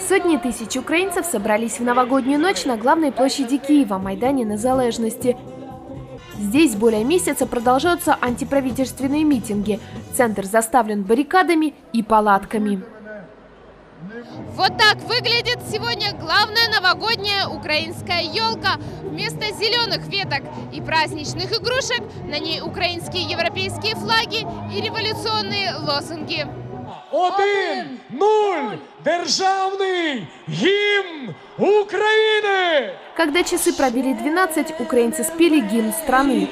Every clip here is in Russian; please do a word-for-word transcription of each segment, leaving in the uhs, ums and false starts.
Сотни тысяч украинцев собрались в новогоднюю ночь на главной площади Киева, Майдане Незалежности. Здесь более месяца продолжаются антиправительственные митинги. Центр заставлен баррикадами и палатками. Вот так выглядит сегодня главная новогодняя украинская елка. Вместо зеленых веток и праздничных игрушек на ней украинские европейские флаги и революционные лозунги. Один, нуль, державный гимн Украины! Когда часы пробили двенадцать, украинцы спели гимн страны.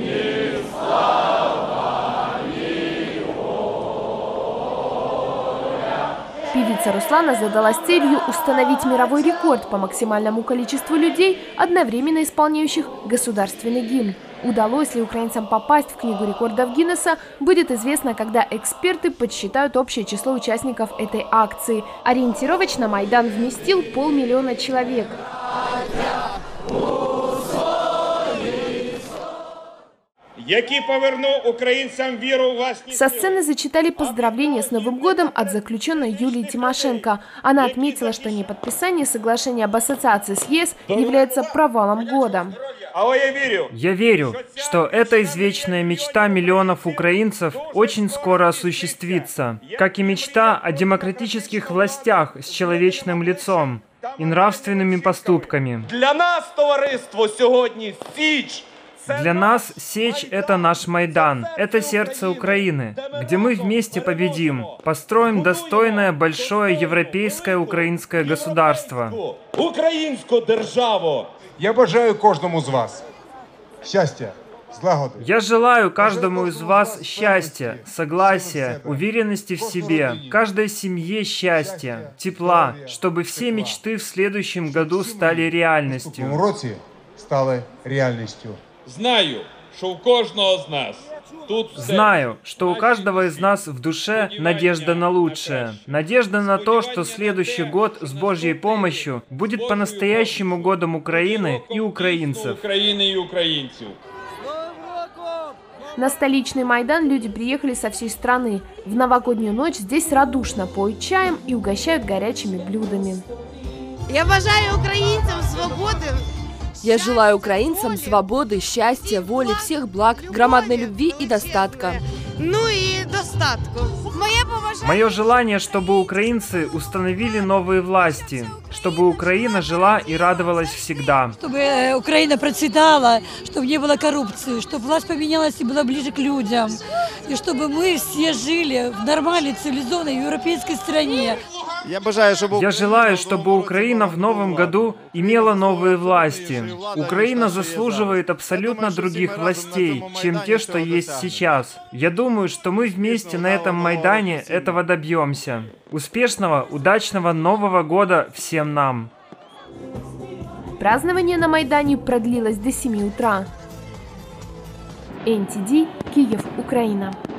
Певица Руслана задалась целью установить мировой рекорд по максимальному количеству людей, одновременно исполняющих государственный гимн. Удалось ли украинцам попасть в книгу рекордов Гиннесса, будет известно, когда эксперты подсчитают общее число участников этой акции. Ориентировочно Майдан вместил полмиллиона человек. Які повернув українцям віру у власні Со сцены зачитали поздравления с Новым годом от заключенной Юлии Тимошенко. Она отметила, что неподписание соглашения об ассоциации с ЕС является провалом года. Але я вірю. Я верю, что эта извечная мечта миллионов украинцев очень скоро осуществится, как и мечта о демократических властях с человечным лицом и нравственными поступками. Для нас, товариство, сьогодні Січ. Для нас Сечь – это наш Майдан, это сердце Украины, где мы вместе победим, построим достойное большое европейское украинское государство. Українську державу. Я бажаю кожному з вас щастя, злагоди. Я желаю каждому из вас счастья, согласия, уверенности в себе, каждой семье счастья, тепла, чтобы все мечты в следующем году стали В реальностью. цьому році стали реальністю. Знаю, що у кожного з нас тут все. Знаю, что у каждого из нас в душе надежда на лучшее. Надежда на то, что следующий год с Божьей помощью будет по-настоящему годом Украины и украинцев. України і українців. На столичный Майдан люди приехали со всей страны. В новогоднюю ночь здесь радушно поют чаем и угощают горячими блюдами. Я бажаю українцям свободи. Я желаю украинцам свободы, счастья, воли, всех благ, громадной любви и достатка. Ну и достатку. Моє побажання. Мое желание, чтобы украинцы установили новые власти, чтобы Украина жила и радовалась всегда. Чтобы Украина процветала, чтобы не было коррупции, чтобы власть поменялась и была ближе к людям, и чтобы мы все жили в нормальной, цивилизованной европейской стране. Я бажаю, щоб Я желаю, чтобы Украина в новом году имела новые власти. Украина заслуживает абсолютно других властей, чем те, что есть сейчас. Я думаю, что мы вместе на этом Майдане этого добьемся. Успешного, удачного Нового года всем нам! Празднование на Майдане продлилось до семи утра. эн ти ди, Киев, Украина.